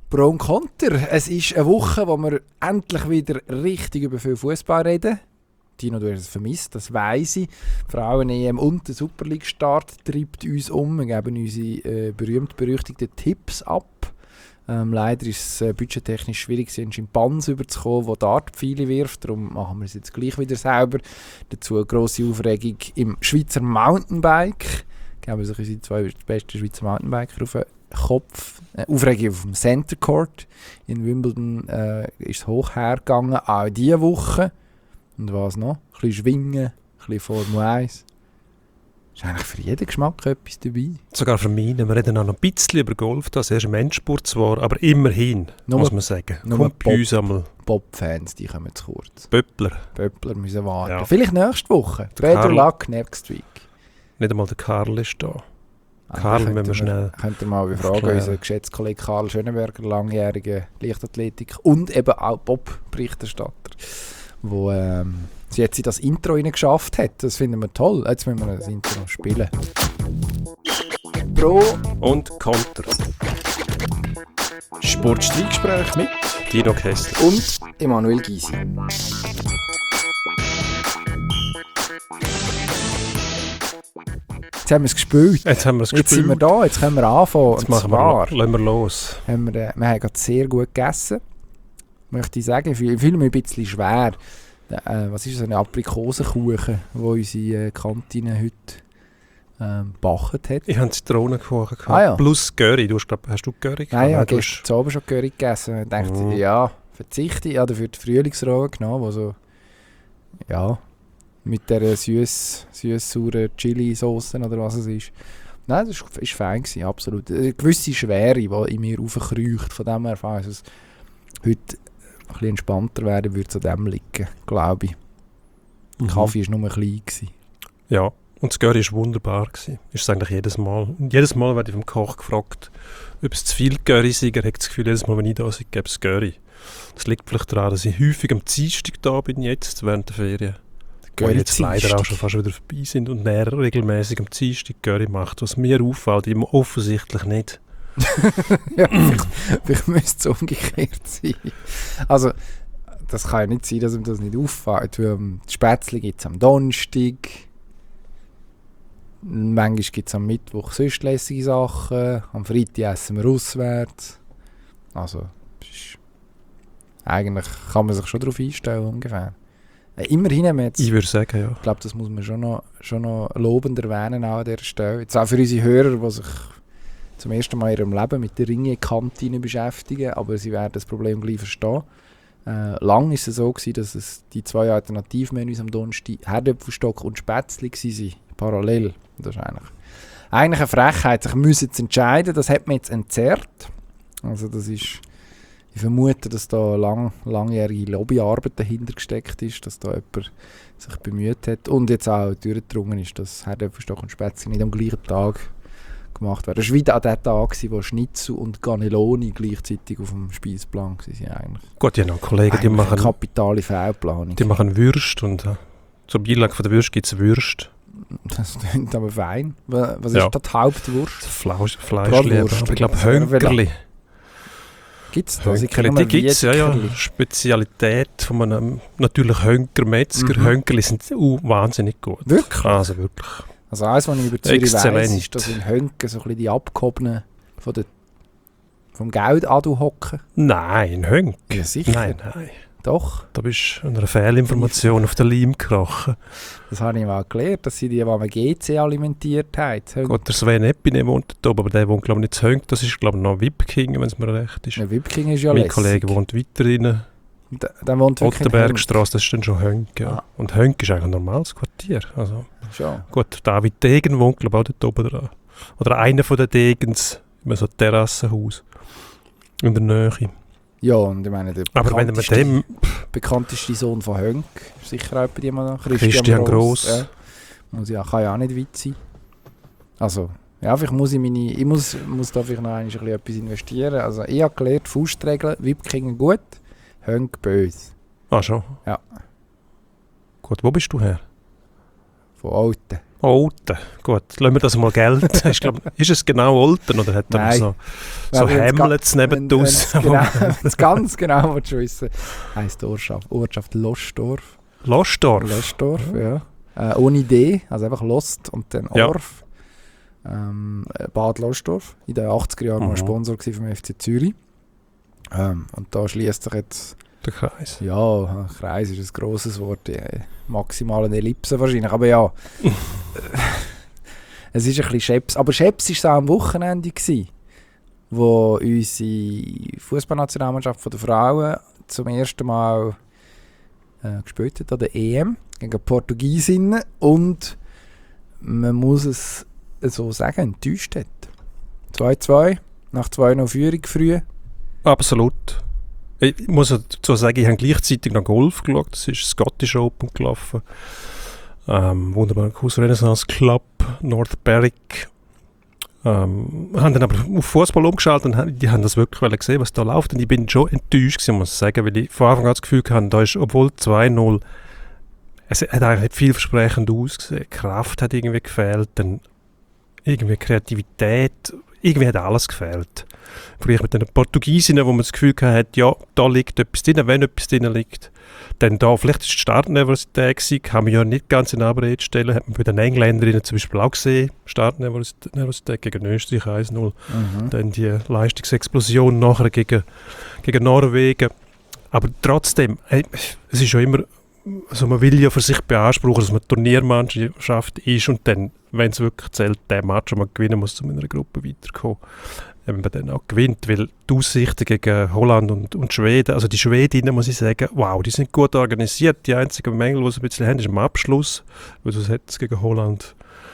Pro und Konter. Es ist eine Woche, wo wir endlich wieder richtig über viel Fußball reden. Tino, du hast es vermisst, das weiss ich. Die Frauen-EM und der Super League-Start treibt uns um. Wir geben unsere berühmt-berüchtigten Tipps ab. Leider ist es budgettechnisch schwierig, einen Schimpansen überzukommen, der Dartpfeile wirft. Darum machen wir es jetzt gleich wieder selber. Dazu eine grosse Aufregung im Schweizer Mountainbike. Geben sich unsere zwei besten Schweizer Mountainbiker auf den Kopf. Aufregung auf dem Center Court. In Wimbledon ist es hoch hergegangen, auch diese Woche. Und was noch? Ein bisschen Schwingen, ein bisschen Formel 1. Ist eigentlich für jeden Geschmack etwas dabei. Sogar für mich. Wir reden auch noch ein bisschen über Golf. Das ist im Endspurt zwar, aber immerhin, muss man sagen. Kommt bei uns einmal. Bob-Fans, die kommen zu kurz. Böppler müssen warten. Ja. Vielleicht nächste Woche. Better luck next week. Nicht einmal der Karl ist da. Karl müssen wir schnell. Könnt ihr mal befragen, unseren geschätzten Kollegen Karl Schönenberger, langjähriger Leichtathletik und eben auch Bob-Berichterstatter, wo sie jetzt in das Intro geschafft hat. Das finden wir toll. Jetzt müssen wir das Intro spielen. Pro und Konter. Sportstreitgespräch mit Tino Kessler und Emanuel Gysi. Jetzt haben wir es gespielt. Jetzt sind wir da, jetzt können wir anfangen. Jetzt lassen wir los. Wir haben gerade sehr gut gegessen. Möchte ich sagen, ich fühle mich ein bisschen schwer. Was ist das, eine Aprikosenkuchen, die unsere Kantine heute gebacken hat? Ich habe Zitronenkuchen gehabt, ja. plus Curry. Hast du Curry gehabt? Nein, ich habe gestern Abend schon Curry gegessen. Ich dachte, ja, verzichte. Ich habe dafür die Frühlingsrolle genommen, die so, ja, mit dieser süß-sauren Chili-Sauce oder was es ist. Nein, das war fein gewesen, absolut. Eine gewisse Schwere, die in mir raufkreucht. Von dem her, falls es heute ein bisschen entspannter werden, würde es an dem liegen, glaube ich. Der Kaffee war nur klein gewesen. Ja, und das Curry war wunderbar gewesen. Ist es eigentlich jedes Mal. Und jedes Mal werde ich vom Koch gefragt, ob es zu viel Curry sei. Er hat das Gefühl, jedes Mal, wenn ich da bin, gäbe es Curry. Das liegt vielleicht daran, dass ich häufig am Dienstag da bin, jetzt während der Ferien. Die jetzt leider auch schon fast wieder vorbei sind und er regelmäßig am Dienstag Curry macht, was mir auffällt, ihm offensichtlich nicht. Ja, vielleicht müsste es umgekehrt sein. Also, das kann ja nicht sein, dass ihm das nicht auffällt. Weil die Spätzle gibt es am Donnerstag. Manchmal gibt es am Mittwoch sonst lässige Sachen. Am Freitag essen wir auswärts. Also, eigentlich kann man sich schon darauf einstellen, ungefähr. Immerhin haben wir jetzt... Ich würde sagen, ja. Ich glaube, das muss man schon noch lobend erwähnen an dieser Stelle. Jetzt auch für unsere Hörer, die sich zum ersten Mal in ihrem Leben mit der Ringe-Kantine beschäftigen, aber sie werden das Problem gleich verstehen. Lang war es so gewesen, dass es die zwei Alternativmenüs am Donnerstag Herdöpfelstock und Spätzle waren, parallel. Das ist eigentlich eine Frechheit, sich müssen zu entscheiden. Das hat man jetzt entzerrt. Also das ist... Ich vermute, dass da langjährige Lobbyarbeit dahinter gesteckt ist, dass da jemand sich bemüht hat und jetzt auch durchgedrungen ist, dass Herdöpfelstock und Spätzle nicht am gleichen Tag gemacht werden. Das war wieder an dem Tag, wo Schnitzel und Cannelloni gleichzeitig auf dem Speisplan waren. Eigentlich. Gut, ja noch Kollegen, die machen... kapitale Fehlplanung. Die machen Würst und zur Beilage von der Würst gibt es Würst. Das klingt aber fein. Was ist das Hauptwurst? Fleischleber, aber ich glaube Hönkerli. Gibt es das? Die gibt es, ja. Spezialität von einem natürlich Hönker-Metzger. Hönkerli sind wahnsinnig gut. Wirklich? Also wirklich. Also eins, was ich über Zürich weiss, ist, dass in Hönken so ein bisschen die Abgehobenen vom Geld an hocken. Nein, in Hönken? Ja, sicher. Nein. Doch. Da bist du einer Fehlinformation auf den Leim gekrochen. Das habe ich mal gelernt, dass sie die man GC alimentiert haben. Gut, der Sven Epine wohnt dort, aber der wohnt glaube ich nicht zu Hönken. Das ist glaube ich noch Wipking, wenn es mir recht ist. Ja, Wipking ist ja mein lässig. Kollege wohnt weiter rein. Der wohnt wirklich Ottenbergstrasse, das ist dann schon Hönken. Ja. Und Hönken ist eigentlich ein normales Quartier. Also, schon. Gut, David Degen wohnt glaube ich auch dort oben dran. Oder einer von den Degens, immer so ein Terrassenhaus in der Nähe. Ja, und ich meine, der bekannteste Sohn von Hönk ist sicher auch bei dir mal Christian Gross. Kann ja auch nicht weit sein. Also, ja, vielleicht muss ich muss da vielleicht noch ein bisschen etwas investieren. Also, ich habe gelernt, Faustregeln, Wipkingen gut, Hönk böse. Ah, schon? Ja. Gut, wo bist du her? Von Alten. Olten, gut, lassen wir das mal gelten. Ist es genau Olten oder hat er Nein. so Hamlets nebendraus? Wenn ganz genau willst du wissen, heisst die Ortschaft Lostorf. Lostorf? Lostorf, ja. Ohne D, also einfach Lost und dann Orf. Bad Lostorf, in den 80er Jahren mal Sponsor vom FC Zürich. Und da schließt sich jetzt der Kreis. Ja, Kreis ist ein grosses Wort, maximal eine Ellipse wahrscheinlich, aber ja. Es ist ein bisschen Scheps. Aber Scheps war es auch am Wochenende, wo unsere Fußballnationalmannschaft der Frauen zum ersten Mal gespielt hat an der EM gegen Portugiesinnen und man muss es so sagen, enttäuscht hat. 2-2, nach 2-0 Führung früh. Absolut. Ich muss dazu sagen, ich habe gleichzeitig noch Golf geschaut. Das ist Scottish Open gelaufen. Wunderbarer Kurs Renaissance Club, North Berwick. Haben dann aber auf Fußball umgeschaltet und die haben das wirklich gesehen, was da läuft. Und ich bin schon enttäuscht gewesen, muss ich sagen, weil ich von Anfang an das Gefühl hatte, da ist, obwohl 2-0, es hat eigentlich nicht vielversprechend ausgesehen. Kraft hat irgendwie gefehlt, dann irgendwie Kreativität, irgendwie hat alles gefehlt. Vielleicht mit den Portugiesinnen, wo man das Gefühl hatte, ja, da liegt etwas drin, wenn etwas drin liegt. Dann da, vielleicht ist die Startnervosität gewesen, kann man ja nicht ganz in Abrede stellen, hat man bei den Engländerinnen zum Beispiel auch gesehen, Startnervosität gegen Österreich 1-0, dann die Leistungsexplosion nachher gegen Norwegen. Aber trotzdem, es ist schon immer, also man will ja für sich beanspruchen, dass man Turniermannschaft ist und dann, wenn es wirklich zählt, den Match, den man gewinnen muss, um in einer Gruppe weiterzukommen, wenn man dann auch gewinnt, weil die Aussichten gegen Holland und Schweden, also die Schwedinnen, muss ich sagen, wow, die sind gut organisiert. Die einzigen Mängel, die sie ein bisschen haben, ist am Abschluss, weil sonst hätte es gegen Holland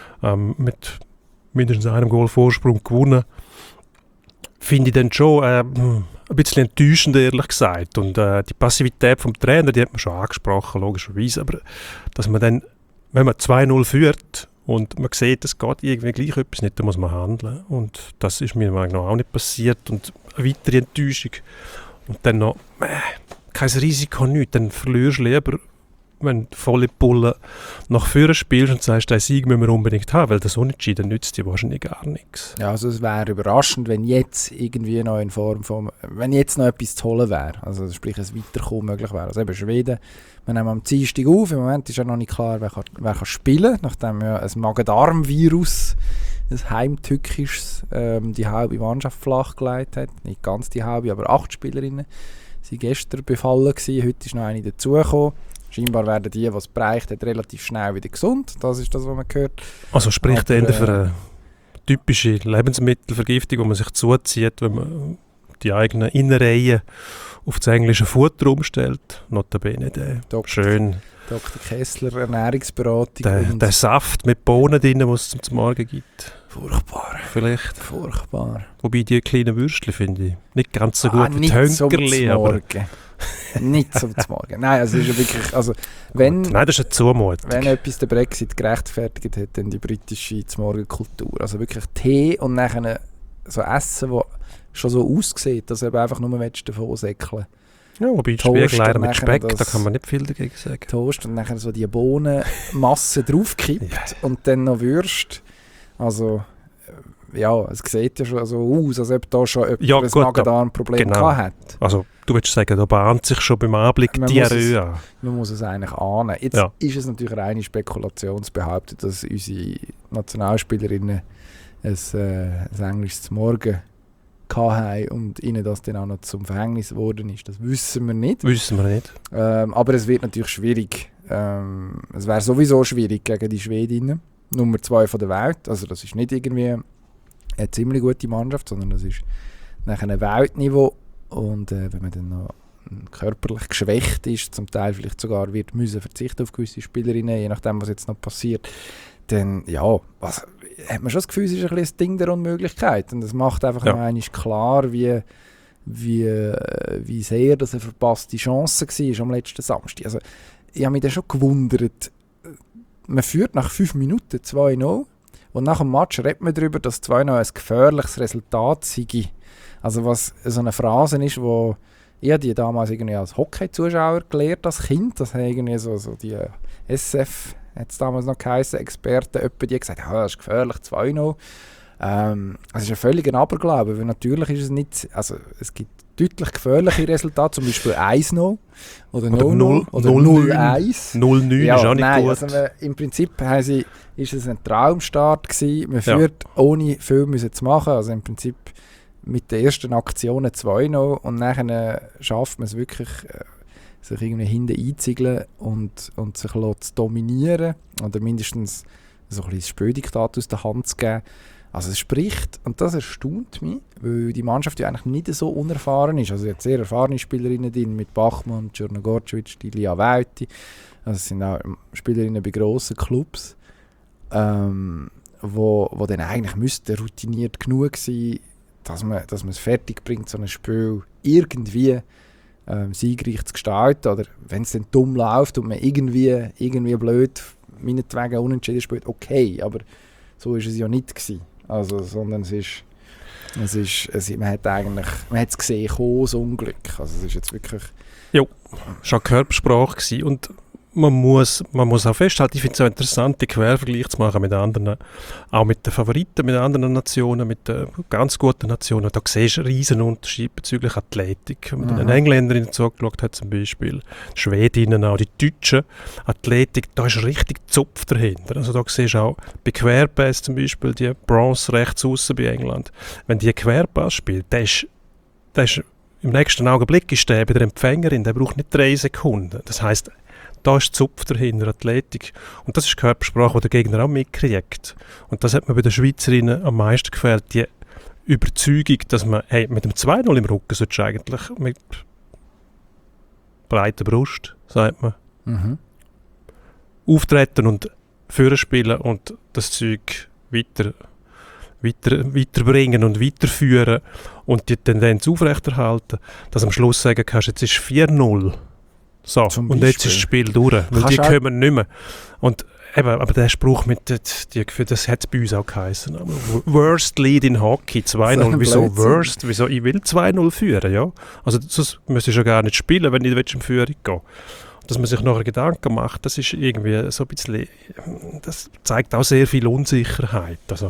mit mindestens einem Goal Vorsprung gewonnen. Finde ich dann schon ein bisschen enttäuschend, ehrlich gesagt. Und die Passivität vom Trainer, die hat man schon angesprochen, logischerweise, aber dass man dann, wenn man 2-0 führt, und man sieht, es geht irgendwie gleich etwas nicht, da muss man handeln. Und das ist mir auch nicht passiert. Und eine weitere Enttäuschung. Und dann noch, kein Risiko, nichts. Dann verlierst du lieber, wenn du volle Pulle nach vorne spielst und sagst, den Sieg müssen wir unbedingt haben, weil das Unentschieden nützt dir wahrscheinlich gar nichts. Ja, also es wäre überraschend, wenn jetzt irgendwie noch in Form von, wenn jetzt noch etwas zu holen wäre. Also sprich, ein Weiterkommen möglich wäre. Also eben Schweden, wir nehmen am Dienstag auf, im Moment ist ja noch nicht klar, wer kann spielen, nachdem ja ein Magen-Darm-Virus, ein heimtückisches, die halbe Mannschaft flachgelegt hat. Nicht ganz die halbe, aber 8 Spielerinnen waren gestern befallen gewesen, heute ist noch eine dazugekommen. Scheinbar werden die es bereicht hat, relativ schnell wieder gesund. Das ist das, was man hört. Also spricht er für eine typische Lebensmittelvergiftung, die man sich zuzieht, wenn man die eigenen Innereien auf das englische Futter umstellt. Notabene der schön. Dr. Kessler, Ernährungsberatung. Der Saft mit Bohnen drin, den es zum Morgen gibt. Furchtbar. Vielleicht. Furchtbar. Wobei die kleinen Würstchen finde ich nicht ganz so gut wie die Hönkerli. Nicht zum Morgen. Nein, also ist ja wirklich, also wenn, nein, das ist eine Zumutung. Wenn etwas der Brexit gerechtfertigt hat, dann die britische Zumorgenkultur. Also wirklich Tee und nachher so Essen, das schon so aussieht, dass du eben einfach nur davon säckeln. Ja, wobei Spiegeleier mit Speck, da kann man nicht viel dagegen sagen. Toast und nachher so die Bohnenmasse draufkippt und dann noch Würst. Also ja, es sieht ja schon so aus, als ob da schon jemand ein Magen-Darm-Problem hat. Also du würdest sagen, da bahnt sich schon beim Anblick Diarrhoe an. Man muss es eigentlich ahnen. Jetzt ist es natürlich reine Spekulation zu behaupten, dass unsere Nationalspielerinnen ein englisches Morgen hatten und ihnen das dann auch noch zum Verhängnis geworden ist. Das wissen wir nicht. Aber es wird natürlich schwierig. Es wäre sowieso schwierig gegen die Schwedinnen. Nummer 2 von der Welt. Also das ist nicht irgendwie eine ziemlich gute Mannschaft, sondern das ist nachher ein Weltniveau. Und wenn man dann noch körperlich geschwächt ist, zum Teil vielleicht sogar wird müssen verzichten auf gewisse Spielerinnen, je nachdem, was jetzt noch passiert, dann hat man schon das Gefühl, es ist ein bisschen ein Ding der Unmöglichkeit. Und es macht einfach noch einmal klar, wie sehr das eine verpasste Chance war am letzten Samstag. Also, ich habe mich dann schon gewundert, man führt nach 5 Minuten 2-0 und nach dem Match redet man darüber, dass 2-0 ein gefährliches Resultat sei. Also was so eine Phrase ist, wo ich die damals irgendwie als Hockey-Zuschauer gelernt als Kind, das haben irgendwie so die SF hat es damals noch geheißen, Experten, etwa die gesagt, das ist gefährlich, 2-0. Es ist ein völliger Aberglaube, weil natürlich ist es nicht, also es gibt deutlich gefährliche Resultate, zum Beispiel 1-0 oder 0-0 oder 0-1. 0-9 ja, ist auch nicht nein, gut. Also im Prinzip ist es ein Traumstart gewesen. Man führt, ohne viel müssen zu machen, also im Prinzip mit den ersten Aktionen 2-0 und nachher schafft man es wirklich, sich irgendwie hinten einziegeln und sich zu dominieren oder mindestens so ein bisschen das Spieldiktat aus der Hand zu geben. Also es spricht, und das erstaunt mich, weil die Mannschaft ja eigentlich nicht so unerfahren ist. Also es hat sehr erfahrene Spielerinnen drin, mit Bachmann, Czernogorcevic, Ilia Väyti. Also es sind auch Spielerinnen bei grossen Clubs, wo dann eigentlich müssten routiniert genug sein, dass man es fertig bringt, so ein Spiel irgendwie siegreich zu gestalten. Oder wenn es dann dumm läuft und man irgendwie blöd meinetwegen unentschieden spielt, okay, aber so war es ja nicht gewesen. Also, sondern man hat es gesehen, das Unglück. Also es ist jetzt wirklich... Ja, schon Körpersprache gewesen. Und man muss auch festhalten, ich finde es auch interessant, den Quervergleich zu machen mit anderen, auch mit den Favoriten, mit anderen Nationen, mit den ganz guten Nationen. Da siehst du einen riesen Unterschied bezüglich Athletik. Wenn man den Engländerinnen zugeschaut hat zum Beispiel, die Schwedinnen auch, die Deutschen, Athletik, da ist richtig Zupf dahinter. Also da siehst du auch bei Querpass zum Beispiel, die Bronze rechts außen bei England, wenn die Querpass spielt, der ist im nächsten Augenblick ist der bei der Empfängerin, der braucht nicht 3 Sekunden. Das heisst, da ist Zupf dahinter, Athletik. Und das ist die Körpersprache, die der Gegner auch mitkriegt. Und das hat mir bei den Schweizerinnen am meisten gefällt, die Überzeugung, dass man mit dem 2-0 im Rücken solltest du eigentlich mit breiter Brust, sagt man, auftreten und führen spielen und das Zeug weiterbringen und weiterführen und die Tendenz aufrechterhalten, dass du am Schluss sagen kannst, jetzt ist 4-0. So, und jetzt ist das Spiel durch, weil die kommen nicht mehr. Und eben, aber der Spruch mit das hat es bei uns auch geheißen. Worst Lead in Hockey, 2-0. Wieso worst? Wieso? Ich will 2-0 führen, ja. Also sonst müsstest du ja gar nicht spielen, wenn du in Führung gehen. Dass man sich nachher Gedanken macht, das ist irgendwie so ein bisschen, das zeigt auch sehr viel Unsicherheit. Also,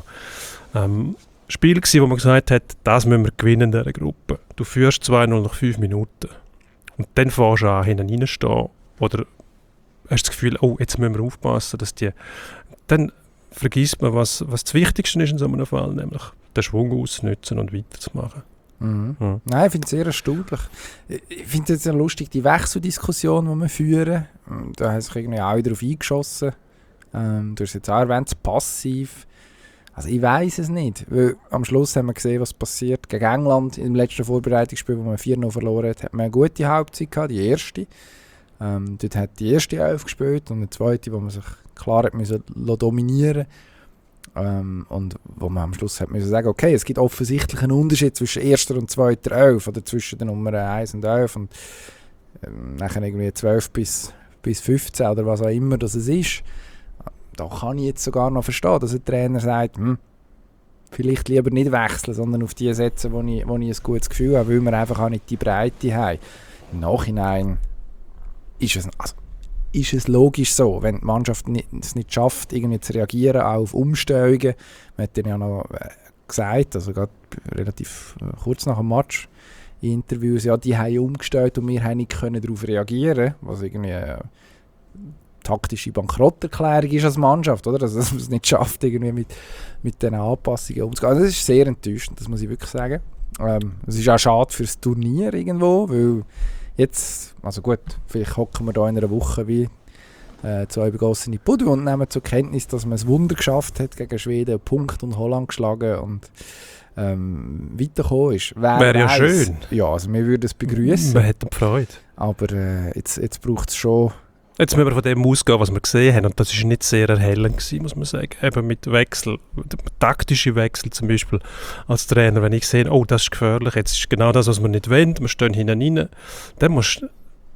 Spiel gewesen, wo man gesagt hat, das müssen wir gewinnen in dieser Gruppe. Du führst 2-0 nach 5 Minuten. Und dann fährst du an, hinten reinstehen. Oder hast das Gefühl, oh, jetzt müssen wir aufpassen, dass die... Dann vergisst man, was das Wichtigste ist in so einem Fall, nämlich den Schwung auszunutzen und weiterzumachen. Mhm. Ja. Nein, ich finde es sehr erstaunlich. Ich finde es jetzt lustig, die Wechseldiskussion, die wir führen. Da haben sich irgendwie auch darauf eingeschossen. Du hast jetzt auch erwähnt, passiv. Also ich weiss es nicht, weil am Schluss haben wir gesehen, was passiert. Gegen England im letzten Vorbereitungsspiel, wo man 4-0 verloren hat, hat man eine gute Halbzeit gehabt, die erste. Dort hat die erste Elf gespielt und eine zweite, wo man sich klar hat müssen dominieren und wo man am Schluss hat müssen sagen, okay, es gibt offensichtlich einen Unterschied zwischen erster und zweiter Elf oder zwischen der Nummer 1 und 11 und nachher irgendwie 12 bis 15 oder was auch immer das ist. Da kann ich jetzt sogar noch verstehen, dass ein Trainer sagt, vielleicht lieber nicht wechseln, sondern auf die setzen, wo ich ein gutes Gefühl habe, weil wir einfach auch nicht die Breite haben. Im Nachhinein ist es logisch so, wenn die Mannschaft es nicht schafft, irgendwie zu reagieren, auch auf Umstellungen. Man hat dann ja noch gesagt, also gerade relativ kurz nach dem Match in Interviews, ja, die haben umgestellt und wir haben nicht darauf reagieren, was irgendwie taktische Bankrotterklärung ist als Mannschaft, oder? Also, dass man es nicht schafft, irgendwie mit diesen Anpassungen umzugehen. Also, das ist sehr enttäuschend, das muss ich wirklich sagen. Es ist auch schade für das Turnier irgendwo, weil jetzt, also gut, vielleicht hocken wir da in einer Woche wie 2 begossene Pudel und nehmen zur Kenntnis, dass man es Wunder geschafft hat, gegen Schweden einen Punkt und Holland geschlagen und weitergekommen ist. Wäre ja schön. Ja, also wir würden es begrüßen. Man hätte Freude. Aber jetzt braucht es schon... Jetzt müssen wir von dem ausgehen, was wir gesehen haben. Und das war nicht sehr erhellend gewesen, muss man sagen. Eben mit Wechsel, taktische Wechsel zum Beispiel als Trainer. Wenn ich sehe, oh, das ist gefährlich, jetzt ist genau das, was wir nicht wollen, wir stehen hinten rein, dann musst du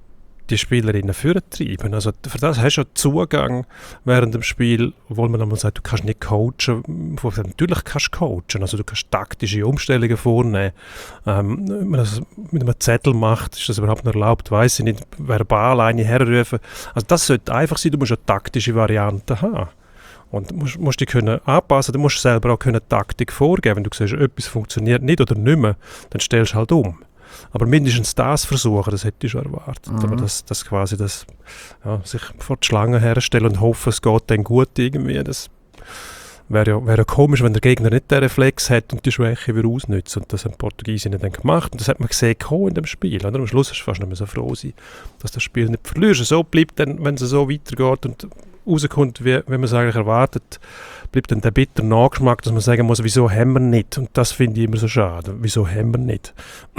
die Spielerinnen vortreiben. Also für das hast du ja Zugang während dem Spiel, obwohl man einmal sagt, du kannst nicht coachen. Natürlich kannst du coachen, also du kannst taktische Umstellungen vornehmen. Wenn man das mit einem Zettel macht, ist das überhaupt noch erlaubt, weiss ich nicht, verbal eine herrufen. Also das sollte einfach sein, du musst eine taktische Variante haben. Und du musst dich können anpassen, du musst selber auch können Taktik vorgeben. Wenn du siehst, etwas funktioniert nicht oder nicht mehr, dann stellst du halt um. Aber mindestens das versuchen, das hätte ich schon erwartet. Aber das quasi sich vor die Schlange herstellen und hoffen, es geht dann gut irgendwie, das wäre ja komisch, wenn der Gegner nicht den Reflex hat und die Schwäche wieder ausnutzt. Und das haben die Portugiesinnen dann gemacht. Und das hat man gesehen in dem Spiel. Oder? Am Schluss hast du fast nicht mehr so froh sein, dass das Spiel nicht verlierst. So bleibt dann, wenn es so weitergeht und rauskommt, wie man es eigentlich erwartet, bleibt dann der bittere Nachgeschmack, dass man sagen muss, wieso haben wir nicht? Und das finde ich immer so schade. Wieso haben wir nicht?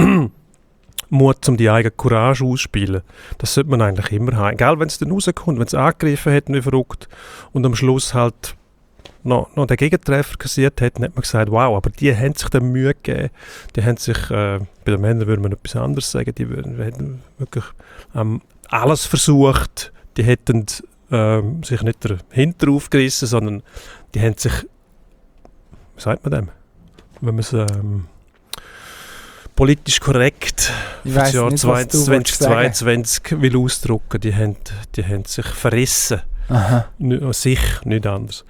Mut, um die eigene Courage auszuspielen. Das sollte man eigentlich immer haben. Egal, wenn es dann rauskommt, wenn es angegriffen hat, wie verrückt, und am Schluss halt noch den Gegentreffer kassiert hat, dann hat man gesagt, wow, aber die haben sich dann Mühe gegeben. Die haben sich, bei den Männern würde man etwas anderes sagen, die hätten wirklich alles versucht. Die hätten sich nicht den Hinter aufgerissen, sondern die haben sich, wie sagt man dem? Wenn man es politisch korrekt für das Jahr 2022 will ausdrücken, die haben sich verrissen. Aha. Sich, nicht anders.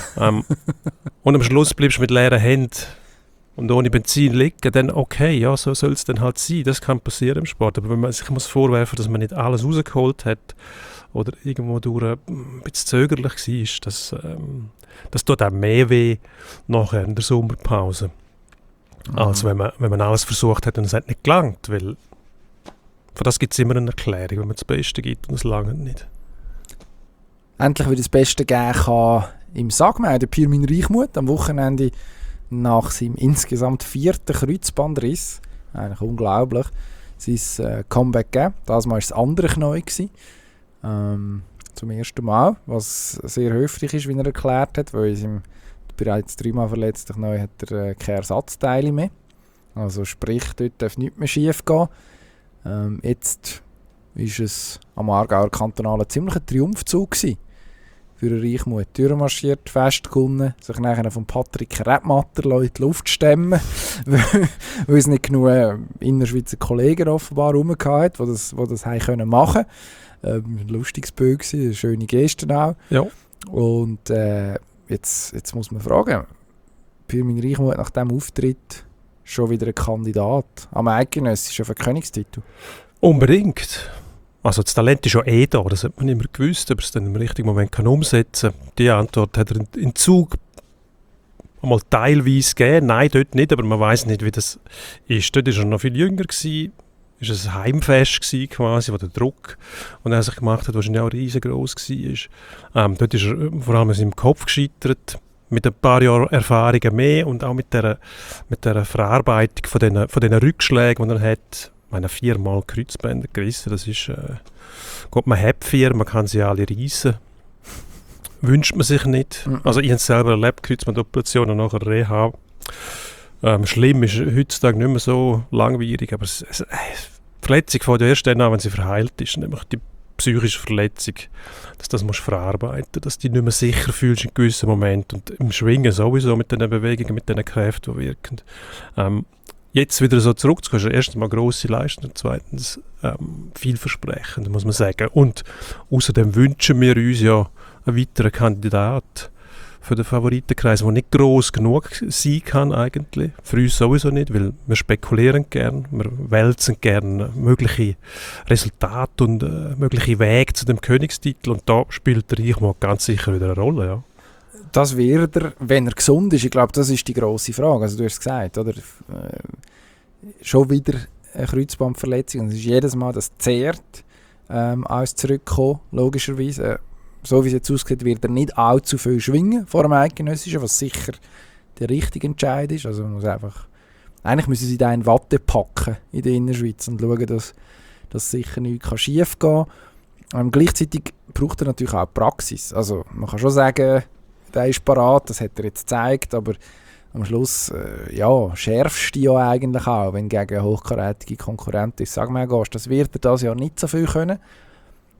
Und am Schluss bleibst du mit leeren Händen und ohne Benzin liegen, dann okay, ja, so soll es dann halt sein. Das kann passieren im Sport. Aber wenn man sich vorwerfen muss, dass man nicht alles rausgeholt hat oder irgendwo durch ein bisschen zögerlich war, das tut auch mehr weh nachher in der Sommerpause. Als wenn man alles versucht hat und es hat nicht gelangt. Weil für das gibt es immer eine Erklärung, wenn man das Beste gibt und es langt nicht. Endlich wieder das Beste geben kann im Sagmeier, der Pirmin Reichmuth, am Wochenende nach seinem insgesamt 4. Kreuzbandriss, eigentlich unglaublich, sein Comeback gegeben. Das Mal war es andere Knie zum ersten Mal, was sehr höflich ist, wie er erklärt hat, weil ihm bereits 3-mal verletzte Knie hat er keine Ersatzteile mehr. Also sprich, dort darf nichts mehr schief gehen. Jetzt war es am Aargauer Kantonalen ziemlich ein Triumphzug gewesen für den Reichmuth. Durchmarschiert, festgewonnen, sich nachher von Patrick Rebmatter in die Luft stemmen, weil es nicht genug Innerschweizer Kollegen offenbar rum hatte, die das haben machen können. Lustiges Bild, eine schöne Geste auch. Ja. Und jetzt muss man fragen, Pirmin Reichmuth nach diesem Auftritt schon wieder ein Kandidat am eidgenössischen Verkönigstitel? Unbedingt. Also das Talent ist ja da, das hat man immer gewusst, aber es dann im richtigen Moment kann umsetzen. Die Antwort hat er in Zug einmal teilweise gegeben. Nein, dort nicht, aber man weiß nicht, wie das ist. Dort war er noch viel jünger gewesen. Es war ein Heimfest gewesen, quasi, wo der Druck, den er sich gemacht hat, wahrscheinlich auch riesengroß war. Dort ist er vor allem in seinem Kopf gescheitert, mit ein paar Jahren Erfahrungen mehr und auch mit der Verarbeitung von diesen Rückschlägen, die er hat. Ich meine, 4-mal Kreuzbänder gerissen, das ist, gut, man hat 4, man kann sie alle reissen. Wünscht man sich nicht. Also ich habe es selber erlebt, Kreuzbandoperation und nachher Reha. Schlimm ist heutzutage nicht mehr so langwierig, aber die Verletzung fängt erst dann an, wenn sie verheilt ist, nämlich die psychische Verletzung, dass das musst verarbeiten, dass du dich nicht mehr sicher fühlst in gewissen Momenten und im Schwingen sowieso mit diesen Bewegungen, mit diesen Kräften, die wirken. Jetzt wieder so zurückzukommen, ist erstens mal grosse Leistung und zweitens vielversprechend, muss man sagen. Und außerdem wünschen wir uns ja einen weiteren Kandidat für den Favoritenkreis, der nicht gross genug sein kann eigentlich. Für uns sowieso nicht, weil wir spekulieren gern, wir wälzen gern mögliche Resultate und mögliche Wege zu dem Königstitel und da spielt der Reichmuth ganz sicher wieder eine Rolle, ja. Das wird er, wenn er gesund ist. Ich glaube, das ist die grosse Frage. Also du hast es gesagt, oder? Schon wieder eine Kreuzbandverletzung. Es ist jedes Mal, das zehrt alles zurückkommen, logischerweise. So wie es jetzt aussieht, wird er nicht allzu viel schwingen vor dem Eidgenössischen, was sicher der richtige Entscheid ist. Also man muss eigentlich müssen sie da in Watte packen in der Innerschweiz und schauen, dass sicher nichts schief gehen kann. Gleichzeitig braucht er natürlich auch Praxis. Also man kann schon sagen, der ist parat, das hat er jetzt gezeigt, aber am Schluss schärfst du ja eigentlich auch, wenn du gegen eine hochkarätige Konkurrent ist. Sag mal, das wird er das Jahr nicht so viel können.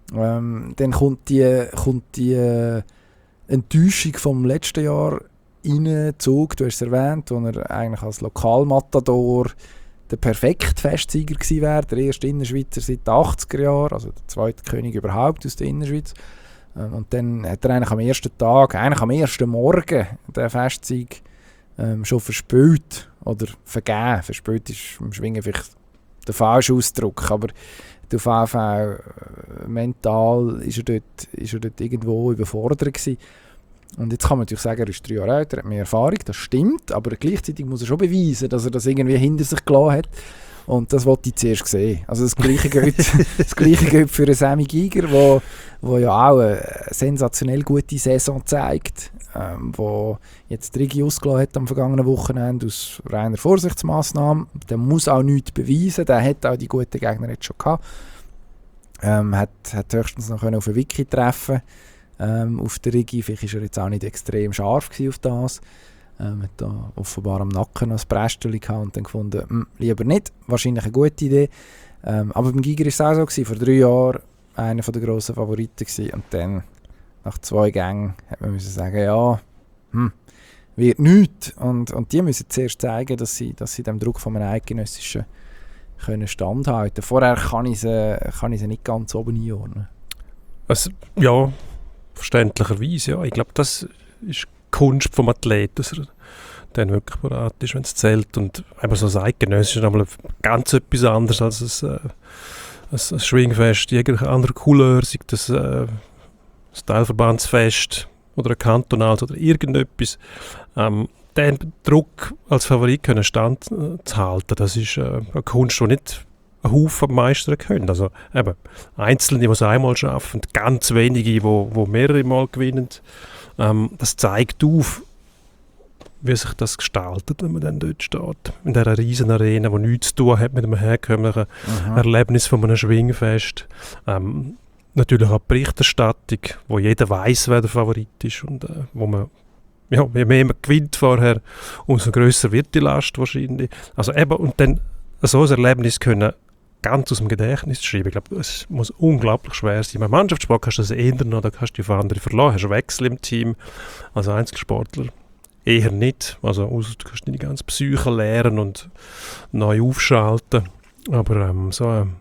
Dann kommt die Enttäuschung vom letzten Jahr rein, Zug, du hast es erwähnt, wo er eigentlich als Lokalmatador der perfekte Festsieger gewesen wäre, der erste Innerschweizer seit den 80er Jahren, also der zweite König überhaupt aus der Innerschweiz. Und dann hat er eigentlich am ersten Tag, eigentlich am ersten Morgen den Festsieg schon verspielt oder vergeben. Verspielt ist im Schwingen vielleicht der falsche Ausdruck, aber auf jeden Fall mental ist er dort irgendwo überfordert gewesen. Und jetzt kann man natürlich sagen, er ist 3 Jahre älter, hat mehr Erfahrung, das stimmt, aber gleichzeitig muss er schon beweisen, dass er das irgendwie hinter sich gelassen hat. Und das wollte ich zuerst sehen. Also das Gleiche gilt für einen Sammy Giger, der ja auch eine sensationell gute Saison zeigt, wo jetzt Rigi ausgelassen hat am vergangenen Wochenende aus reiner Vorsichtsmaßnahme. Der muss auch nichts beweisen, der hat auch die guten Gegner jetzt schon gehabt. Hat höchstens noch auf einen Wiki treffen auf der Rigi. Vielleicht war er jetzt auch nicht extrem scharf auf das. Hat da offenbar am Nacken noch ein Prästchen gehabt und dann gefunden, lieber nicht. Wahrscheinlich eine gute Idee. Aber beim Giger war es auch so gewesen, vor 3 Jahren einer der grossen Favoriten gewesen. Und dann, nach 2 Gängen, hat man müssen sagen, ja, wird nichts. Und die müssen zuerst zeigen, dass sie dem Druck von einem Eidgenössischen können standhalten. Vorher kann ich sie nicht ganz oben einordnen. Also, ja, verständlicherweise, ja. Ich glaube, das ist die Kunst vom Athleten, dass er dann wirklich bereit ist, wenn es zählt. Und eben so ein Eidgenössisch ist einmal ganz etwas anderes als ein Schwingfest, jegliche andere Couleur, sei das ein Teilverbandsfest oder ein kantonales oder irgendetwas. Den Druck als Favorit können standzuhalten, das ist eine Kunst, die nicht ein Haufen Meister können. Also eben Einzelne, die es einmal schaffen, ganz wenige, die mehrere Mal gewinnen. Das zeigt auf, wie sich das gestaltet, wenn man dann dort steht. In dieser riesen Arena, die nichts zu tun hat mit einem herkömmlichen Erlebnis von einem Schwingfest. Natürlich auch die Berichterstattung, wo jeder weiß, wer der Favorit ist und wo man, ja, je mehr man gewinnt vorher, umso grösser wird die Last wahrscheinlich. Also eben, und dann so ein Erlebnis können ganz aus dem Gedächtnis schreiben. Ich glaube, es muss unglaublich schwer sein. Im Mannschaftssport kannst du das ändern oder kannst du dich auf andere verlassen. Hast einen Wechsel im Team als Einzelsportler eher nicht. Also du kannst die ganze Psyche lernen und neu aufschalten. Aber so ein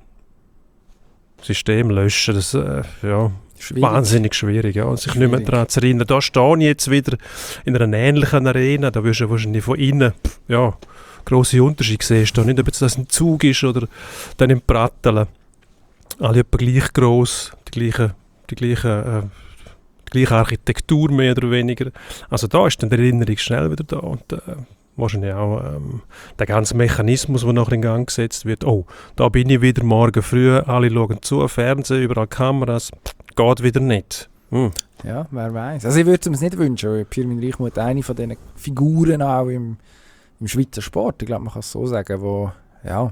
System löschen, das ja, wahnsinnig schwierig. Ja. Und sich nicht mehr daran zu erinnern, da stehe ich jetzt wieder in einer ähnlichen Arena, da wirst du wahrscheinlich von innen grosse Unterschiede sehen. Da nicht, ob jetzt das ein Zug ist oder dann im Pratteln. Alle etwa gleich gross, die gleiche Architektur mehr oder weniger. Also da ist dann die Erinnerung schnell wieder da und wahrscheinlich auch der ganze Mechanismus, der nachher in Gang gesetzt wird. Oh, da bin ich wieder morgen früh, alle schauen zu, Fernsehen, überall Kameras, geht wieder nicht. Ja, wer weiß. Also ich würde es mir nicht wünschen, Pirmin Reichmuth eine von diesen Figuren auch im Schweizer Sport, ich glaube, man kann es so sagen, wo, ja,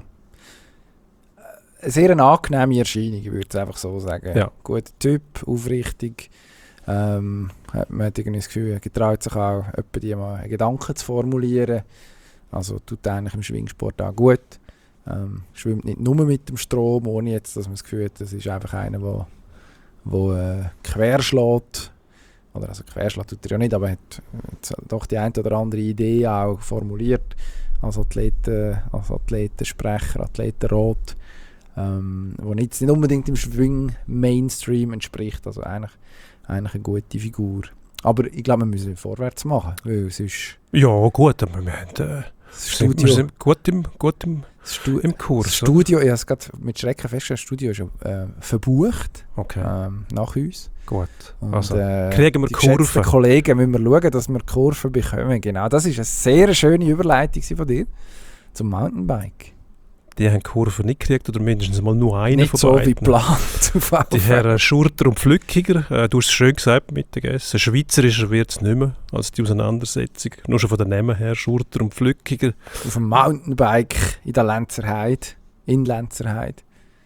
eine sehr angenehme Erscheinung, ich würde es einfach so sagen. Ja. Guter Typ, aufrichtig, man hat irgendwie das Gefühl, er getraut sich auch, die mal einen Gedanken zu formulieren, also tut eigentlich im Schwingsport auch gut, schwimmt nicht nur mit dem Strom, ohne jetzt, dass man das Gefühl hat, das ist einfach einer, der querschlägt. Oder also querschlägt tut er ja nicht, aber hat doch die eine oder andere Idee auch formuliert als Athletensprecher, Athletenrat, wo nicht unbedingt im Schwing-Mainstream entspricht. Also eigentlich eine gute Figur. Aber ich glaube, wir müssen vorwärts machen, weil sonst... Ja, gut, aber wir haben... Wir sind gut im Kurs. Das Studio, ich habe es gerade mit Schrecken festgestellt, das Studio ist ja verbucht, okay. nach uns. Gut. Und, also, kriegen wir Kurven. Kollegen müssen wir schauen, dass wir Kurven bekommen. Genau, das ist eine sehr schöne Überleitung von dir zum Mountainbike. Die haben Kurven nicht gekriegt oder mindestens mal nur eine nicht von so beiden. Wie geplant. Die Herren Schurter und Flückiger, du hast es schön gesagt, Mittagessen. Schweizerischer wird es nicht mehr als die Auseinandersetzung. Nur schon von den Namen her, Schurter und Flückiger. Auf dem Mountainbike in der Lenzerheide, in Lenzerheide.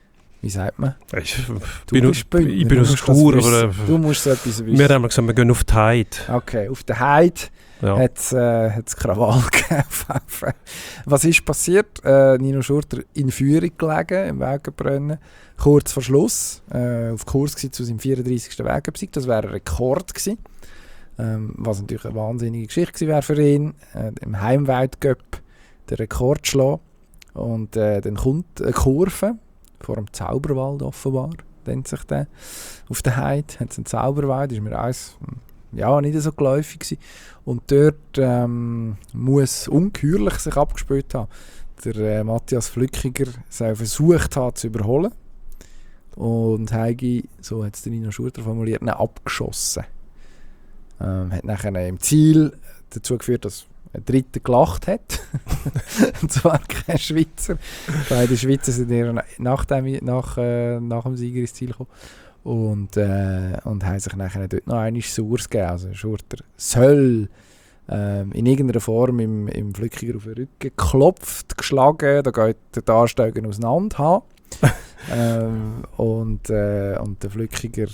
Wie sagt man? Ich Du bin bist Bündner, ich bin du aus musst das Chur, wissen. aber Du musst so etwas wissen. wir haben gesagt, wir gehen auf die Heide. Okay, auf der Heide Ja. hat es Krawall gegeben. Was ist passiert? Nino Schurter in Führung gelegen, im Wegenbrennen. Kurz vor Schluss, auf Kurs gewesen zu seinem 34. Wegenbesieg. Das wäre ein Rekord gewesen. Was natürlich eine wahnsinnige Geschichte gewesen wäre für ihn. Im Heimweltcup den Rekord schlagen. Und dann kommt eine Kurve vor dem Zauberwald offenbar. Nennt sich der. Auf der Heide hat es einen Zauberwald, ist mir alles nicht so geläufig gewesen. Und dort muss ungeheuerlich sich abgespielt haben. Der Matthias Flückiger soll versucht haben zu überholen. Und Heigi, so hat es der Nino Schurter formuliert, ihn abgeschossen. Hat nachher im Ziel dazu geführt, dass ein Dritter gelacht hat. Und zwar kein Schweizer. Beide Schweizer sind eher nach dem Sieger ins Ziel gekommen. Und haben sich nachher dort noch einmal Sauers gegeben. Also Schurter soll in irgendeiner Form im Flückiger auf den Rücken geklopft, geschlagen, da geht der Darsteiger auseinander haben. Und der Flückiger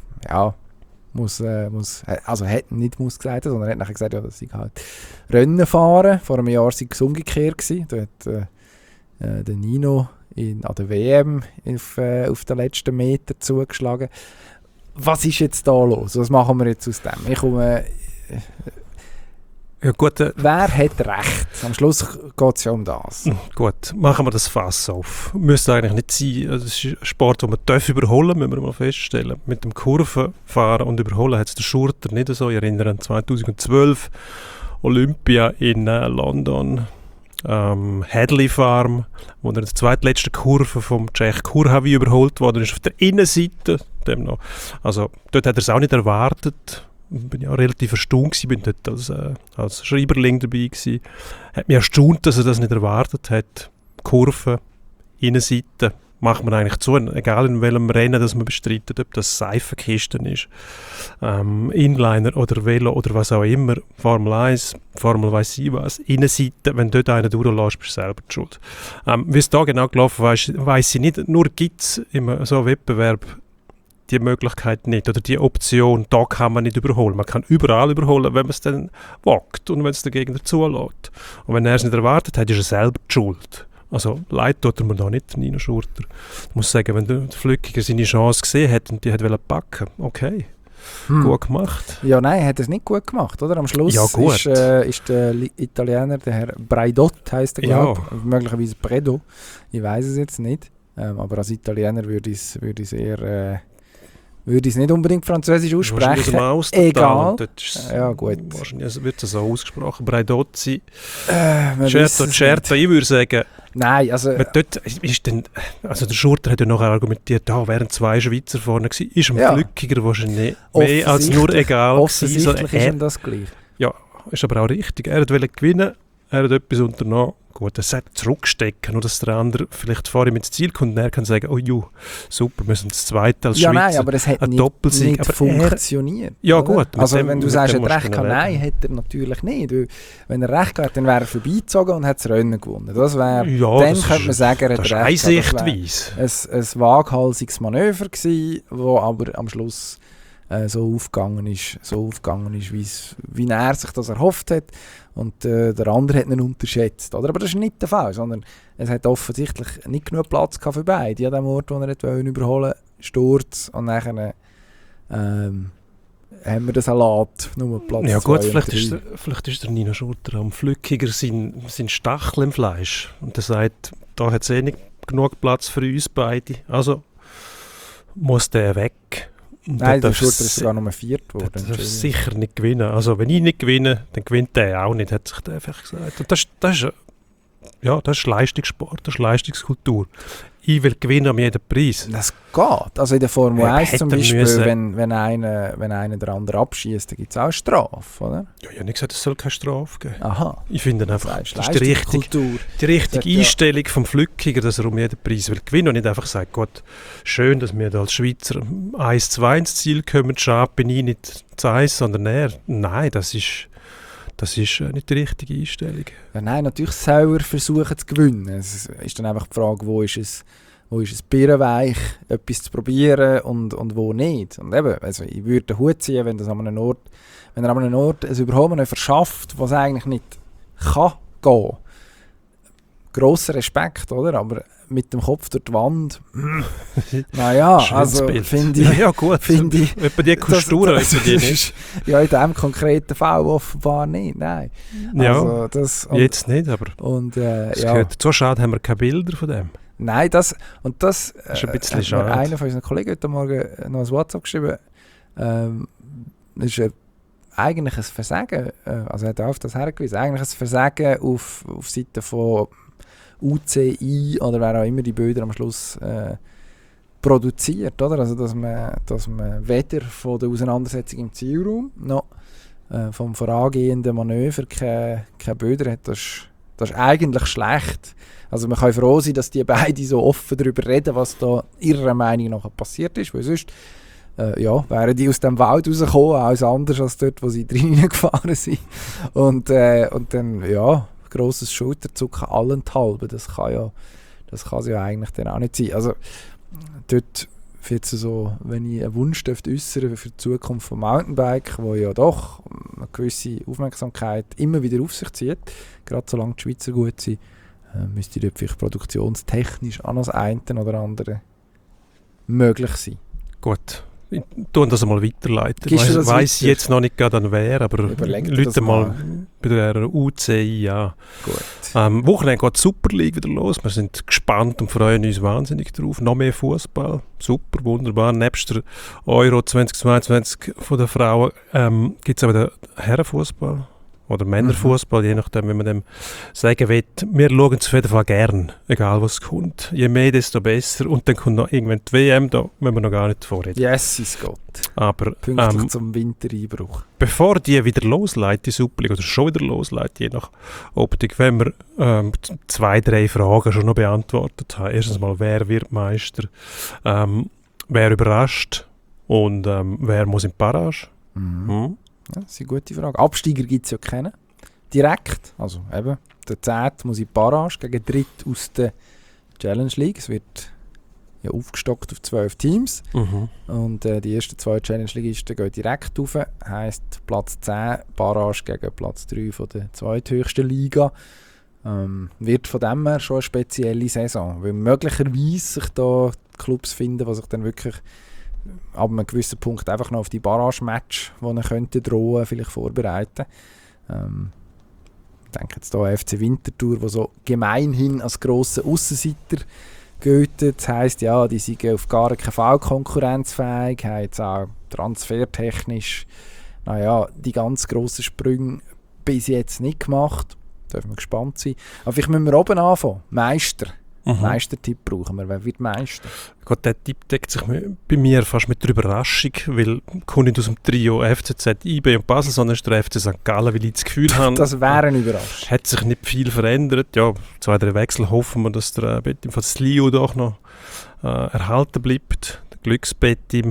hat nicht muss gesagt, sondern hat nachher gesagt, ja, dass sie halt Rennen fahren. Vor einem Jahr war es umgekehrt gewesen. Da hat der Nino an der WM auf den letzten Meter zugeschlagen. Was ist jetzt da los? Was machen wir jetzt aus dem? Ja, gut, Wer hat recht? Am Schluss geht es ja um das. gut, machen wir das Fass auf. Müsste eigentlich nicht sein. Das ist ein Sport, den man überholen darf, müssen wir mal feststellen. Mit dem Kurvenfahren und Überholen hat es der Schurter nicht so. Ich erinnere an 2012 Olympia in London. Hadley Farm, wo er in der zweitletzten Kurve vom Czech Kurhavi überholt worden ist, auf der Innenseite. Also dort hat er es auch nicht erwartet. Bin ja relativ erstaunt gewesen, bin dort als Schreiberling dabei gewesen. Hat mich erstaunt, dass er das nicht erwartet hat. Kurve, Innenseite, macht man eigentlich zu, egal in welchem Rennen das man bestreitet, ob das Seifenkisten ist, Inliner oder Velo oder was auch immer, Formel 1, Formel weiss ich was, Innenseite, wenn dort einer durchlässt, bist du selber die Schuld. Wie es da genau gelaufen weiss ich nicht, nur gibt es immer so einen Wettbewerb die Möglichkeit nicht oder die Option, da kann man nicht überholen. Man kann überall überholen, wenn man es dann wagt und wenn es der Gegner zulässt. Und wenn er es nicht erwartet hat, ist er selber die Schuld. Also leid tut er mir da nicht, Nino Schurter. Ich muss sagen, wenn der Flückiger seine Chance gesehen hat und die hat packen, okay, gut gemacht. Ja, nein, er hat es nicht gut gemacht, oder? Am Schluss Ja, gut. ist der Italiener, der Herr Braidot heisst er, glaube ich, möglicherweise Bredo, ich weiß es jetzt nicht, aber als Italiener würde ich es eher... würde ich es nicht unbedingt französisch aussprechen. Egal. Ja, gut. Wahrscheinlich wird es so ausgesprochen. Braidozzi, Certo, Certo. Ich würde sagen, nein, also... Dort ist dann, also der Schurter hat ja noch argumentiert, da wären 2 Schweizer vorne gewesen. Ist dem Flückiger wahrscheinlich mehr als nur egal offensichtlich gewesen. Ist ihm das gleich. Ja, ist aber auch richtig. Er wollte gewinnen, er hat etwas unternommen. Gut, er sollte zurückstecken, nur dass der andere vielleicht vor ihm ins Ziel kommt und er kann sagen, oh ju, super, wir sind das Zweite als Schweizer. Ja, nein, aber es hat nicht funktioniert. Ja, oder? Gut. Also wenn du sagst, er hat recht gehabt, nein, hat er natürlich nicht. Wenn er recht gehabt, dann wäre er vorbeigezogen und hat das Rennen gewonnen. Das wäre, dann könnte man sagen, er hat recht gehabt. Das wäre ein waghalsiges Manöver gewesen, das aber am Schluss so aufgegangen ist, wie er sich das erhofft hat. Und der andere hat ihn unterschätzt. Oder? Aber das ist nicht der Fall, sondern es hat offensichtlich nicht genug Platz für beide. An dem Ort, wo er überholen wollte, Sturz und nachher haben wir den Salat, nur Platz. Ja gut, vielleicht ist der Nino Schurter am Flückiger sein Stachel im Fleisch. Und er sagt, da hat es eh nicht genug Platz für uns beide. Also muss der weg. Nein, der Schurter ist sogar Nummer 4 geworden. Der darf sicher nicht gewinnen. Also wenn ich nicht gewinne, dann gewinnt der auch nicht, hat sich der einfach gesagt. Und das ist Leistungssport, das ist Leistungskultur. Ich will gewinnen um jeden Preis. Das geht. Also in der Formel 1 zum Beispiel, wenn einer der andere abschießt, dann gibt es auch eine Strafe, oder? Ja, ich habe nicht gesagt, es soll keine Strafe geben. Aha. Ich finde einfach, das ist die richtige Einstellung vom Flückiger, dass er um jeden Preis will gewinnen und nicht einfach sagt, Gott, schön, dass wir da als Schweizer 1-2 ins Ziel kommen, schade bin ich nicht zu 1, sondern er. Nein, das ist nicht die richtige Einstellung. Ja, nein, natürlich soll er versuchen zu gewinnen. Es ist dann einfach die Frage, wo ist wo ist es birrenweich, etwas zu probieren und wo nicht. Und eben, also ich würde den Hut ziehen, wenn er an einem Ort ein Überholmanöver verschafft, was eigentlich nicht kann gehen. Grosser Respekt, oder? Aber mit dem Kopf durch die Wand, naja, also finde ich... Ja gut, etwa die Kultur, das ist ja in diesem konkreten Fall offenbar nicht, nein. Ja, also jetzt nicht, aber das gehört so schade, haben wir keine Bilder von dem. Nein, das ist ein bisschen hat schade. Mir einer von unseren Kollegen heute Morgen noch ein WhatsApp geschrieben, das ist eigentlich ein Versagen, also er hat auf das hergewiesen, eigentlich ein Versagen auf Seite von UCI oder wer auch immer die Bilder am Schluss produziert, oder? Also dass man weder von der Auseinandersetzung im Zielraum noch vom vorangehenden Manöver keine Bilder hat, das ist eigentlich schlecht. Also man kann froh sein, dass die beiden so offen darüber reden, was da ihrer Meinung nach passiert ist, weil sonst wären die aus dem Wald rausgekommen, alles anders als dort, wo sie drin gefahren sind. Und dann, ja, grosses Schulterzucken allenthalben, das kann es ja eigentlich dann auch nicht sein. Also dort jetzt so, wenn ich einen Wunsch äußern für die Zukunft vom Mountainbike, wo ja doch eine gewisse Aufmerksamkeit immer wieder auf sich zieht, gerade solange die Schweizer gut sind, müsste dort vielleicht produktionstechnisch auch noch das eine oder andere möglich sein. Gut. Ich tue das einmal weiterleiten. Ich weiss weiter? jetzt noch nicht gerade an wer, aber Leute mal bei der UCI an. Wochenende geht die Super League wieder los. Wir sind gespannt und freuen uns wahnsinnig drauf. Noch mehr Fußball. Super, wunderbar. Nebst der Euro 2022 von den Frauen gibt es aber den Herrenfußball. Oder Männerfußball, je nachdem, wie man dem sagen will. Wir schauen es auf jeden Fall gern, egal was kommt. Je mehr, desto besser. Und dann kommt noch irgendwann die WM, da müssen wir noch gar nicht vorreden. Jesus Gott. Aber pünktlich zum Wintereinbruch. Bevor die wieder losleitet, die Super League, oder schon wieder losleitet, je nach Optik, wenn wir 2-3 Fragen schon noch beantwortet haben. Erstens mal, wer wird Meister? Wer überrascht? Und wer muss in die Barrage? Ja, das ist eine gute Frage. Absteiger gibt es ja keinen. Direkt, also eben, der 10. muss in die Barrage gegen den 3. aus der Challenge League. Es wird ja aufgestockt auf 12 Teams. Und die ersten 2 Challenge Leagueisten gehen direkt rauf. Heisst Platz 10, Barrage gegen Platz 3 von der zweithöchsten Liga. Wird von dem her schon eine spezielle Saison. Weil möglicherweise sich da Clubs finden, die sich dann wirklich ab einem gewissen Punkt einfach noch auf die Barrage-Match, die er könnte drohen, vielleicht vorbereiten. Ich denke jetzt hier FC Winterthur, der so gemeinhin als grosser Aussenseiter gilt. Das heisst, ja, die sind auf gar keinen Fall konkurrenzfähig, haben jetzt auch transfertechnisch die ganz grossen Sprünge bis jetzt nicht gemacht. Da dürfen wir gespannt sein. Aber vielleicht müssen wir oben anfangen. Meister. Meistertipp brauchen wir. Wer wird Meister? Gott, der Tipp deckt sich bei mir fast mit der Überraschung, weil ich komme nicht aus dem Trio FCZ, IB und Basel, sondern ist der FC St. Gallen, weil ich das Gefühl habe, das wäre eine Überraschung. Hat sich nicht viel verändert. Ja, 2-3 Wechsel hoffen wir, dass der Bettim von Slio doch noch erhalten bleibt. Der Glücksbettim.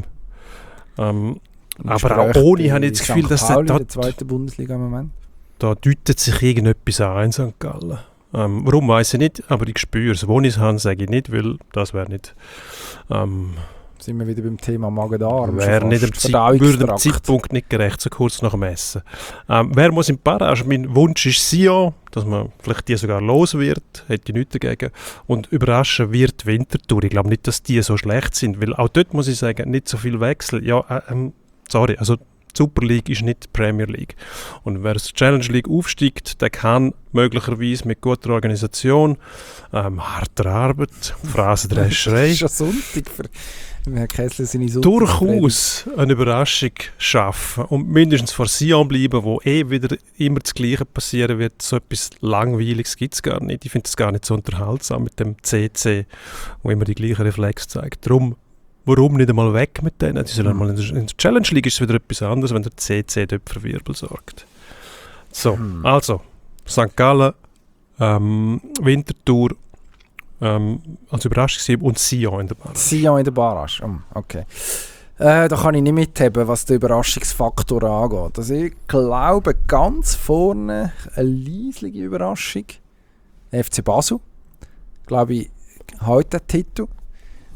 Aber auch ohne habe ich das Gefühl, dass in der zweiten Bundesliga im Moment. Da deutet sich irgendetwas an in St. Gallen. Warum, weiss ich nicht, aber ich spüre es. Wo ich es habe, sage ich nicht, weil das wäre nicht... sind wir wieder beim Thema Magen-Darm. Wäre nicht würde dem Zeitpunkt nicht gerecht, so kurz nach dem Essen. Wer muss in Barrage? Mein Wunsch ist Sion, dass man vielleicht die sogar los wird, hätte ich nichts dagegen. Und überraschen wird Winterthur. Ich glaube nicht, dass die so schlecht sind, weil auch dort muss ich sagen, nicht so viel Wechsel. Ja, also die Super League ist nicht die Premier League. Und wer aus der Challenge League aufsteigt, der kann möglicherweise mit guter Organisation, harter Arbeit, Phrasendrescherei, das ist schon Sonntag für Herrn Kessler seine Sonntag durchaus eine Überraschung schaffen und mindestens vor Sion bleiben, wo wieder immer das Gleiche passieren wird. So etwas Langweiliges gibt es gar nicht. Ich finde es gar nicht so unterhaltsam mit dem CC, wo immer die gleichen Reflexe zeigt. Darum, warum nicht einmal weg mit denen? Die sollen mal in der Challenge League ist es wieder etwas anderes, wenn der CC dort für Wirbel sorgt. So, also St. Gallen, Winterthur als Überraschung und Sion in der Barrage. Sion in der Barrage, okay. Da kann ich nicht mitheben, was den Überraschungsfaktor angeht. Also ich glaube, ganz vorne eine leisliche Überraschung. FC Basel, glaube ich, heute den Titel.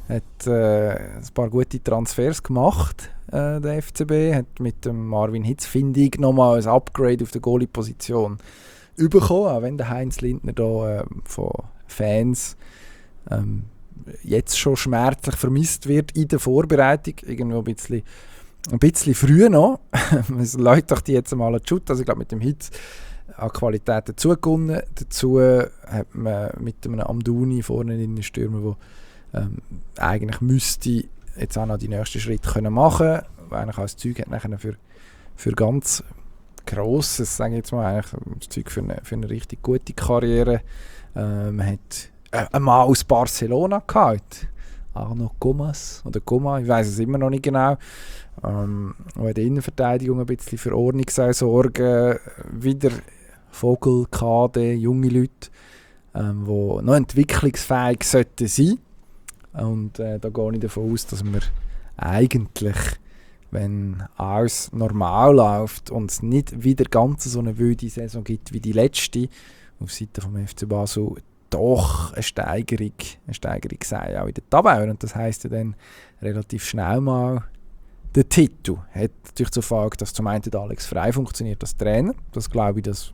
hat ein paar gute Transfers gemacht, der FCB. Hat mit dem Marvin Hitz, finde ich, nochmal ein Upgrade auf der Goalie-Position bekommen, auch wenn der Heinz Lindner da von Fans jetzt schon schmerzlich vermisst wird in der Vorbereitung. Irgendwo ein bisschen früh noch. Es läuft doch die jetzt mal an die Schut. Also ich glaube, mit dem Hitz an Qualität dazugewonnen. Dazu hat man mit einem Amdouni vorne in den Stürmer, der eigentlich müsste jetzt auch noch die nächsten Schritte können machen, weil eigentlich auch das Zeug hat nachher für ganz Grosses, sage ich jetzt mal, eigentlich das Zeug für eine richtig gute Karriere. Man hat einen Mann aus Barcelona gehabt, Arno Gomas oder Goma, ich weiß es immer noch nicht genau, der in der Innenverteidigung ein bisschen für Ordnung sorgen, wieder Vogel, Kade, junge Leute, die noch entwicklungsfähig sollten sein. Und da gehe ich davon aus, dass wir eigentlich, wenn alles normal läuft und es nicht wieder ganz so eine wilde Saison gibt wie die letzte, auf Seite vom FC Basel doch eine Steigerung sei, auch in der Tabelle. Und das heisst ja dann relativ schnell mal der Titel. Hat natürlich zur Folge, dass zum einen Alex Frei funktioniert als Trainer. Das glaube ich, das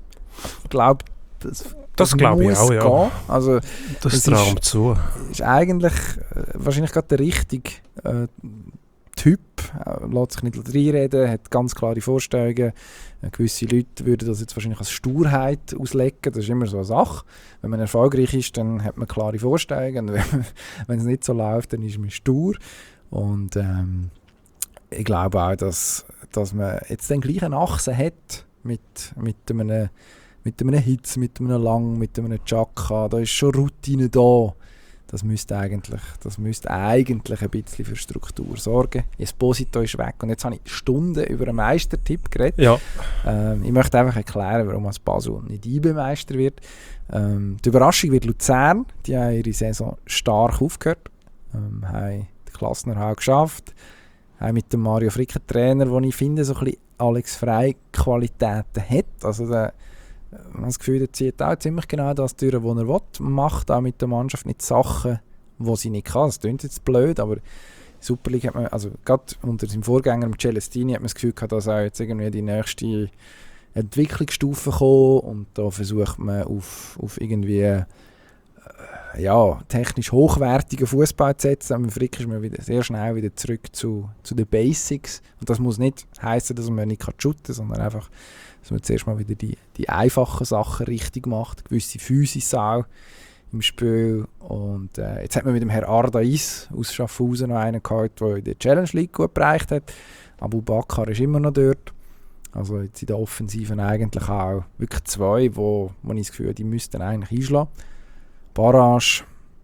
glaube ich auch, ja. Also, das traut zu. Ist eigentlich wahrscheinlich gerade der richtige Typ. Lässt sich nicht reinreden, hat ganz klare Vorstellungen. Gewisse Leute würden das jetzt wahrscheinlich als Sturheit auslegen. Das ist immer so eine Sache. Wenn man erfolgreich ist, dann hat man klare Vorstellungen. Und wenn es nicht so läuft, dann ist man stur. Und ich glaube auch, dass man jetzt den gleichen Achsen hat mit einem Hitz, mit einem Lang, mit einem Chaka. Da ist schon Routine da. Das müsste eigentlich ein bisschen für Struktur sorgen. Esposito ist weg und jetzt habe ich Stunden über einen Meistertipp geredet. Ja. Ich möchte einfach erklären, warum als Basel nicht IB-Meister wird. Die Überraschung wird Luzern. Die haben ihre Saison stark aufgehört. Haben den Klassenerhalt geschafft. Haben mit dem Mario Frick einen Trainer, den ich finde, so ein bisschen Alex Frey Qualitäten hat. Also man hat das Gefühl, er zieht auch ziemlich genau das durch, was er will. Macht auch mit der Mannschaft nicht Sachen, die sie nicht kann. Das klingt jetzt blöd, aber Super League hat man, also gerade unter seinem Vorgänger mit Celestini hat man das Gefühl gehabt, dass auch jetzt irgendwie die nächste Entwicklungsstufe kommt und da versucht man auf irgendwie technisch hochwertigen Fußball zu setzen. Mit Frick ist man sehr schnell wieder zurück zu den Basics. Und das muss nicht heissen, dass man nicht shooten kann, sondern einfach, dass man zuerst mal wieder die einfachen Sachen richtig macht, gewisse Physis auch im Spiel. Und jetzt hat man mit dem Herr Ardais aus Schaffhausen noch einen gehabt, der in der Challenge League gut bereicht hat. Abu Bakr ist immer noch dort. Also jetzt in der Offensiven eigentlich auch wirklich zwei, wo ich das Gefühl habe, die müssten eigentlich einschlagen. Barrage,